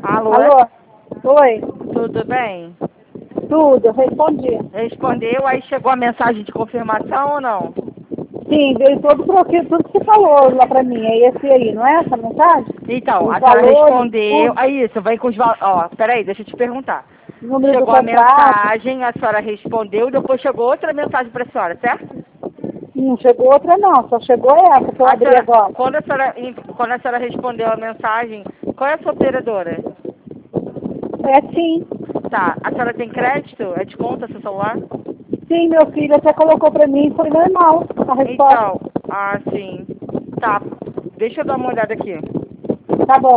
Alô? Alô? Oi? Tudo bem? Tudo, respondi. Respondeu, aí chegou a mensagem de confirmação ou não? Sim, veio tudo que você falou lá pra mim. É esse aí, não é essa mensagem? Então, Os a senhora valores, respondeu. tudo, Aí isso, vem com os valores. Ó, peraí, deixa eu te perguntar. número do Chegou a contrato. mensagem, a senhora respondeu, depois chegou outra mensagem para a senhora, certo? Não chegou outra não, só chegou essa que eu A abri senhora, agora. quando a senhora respondeu a mensagem, qual é a sua operadora? É sim. Tá, a senhora tem crédito? É de conta seu celular? Sim, meu filho até colocou pra mim, foi normal a resposta. Então, sim. Tá, deixa eu dar uma olhada aqui. Tá bom.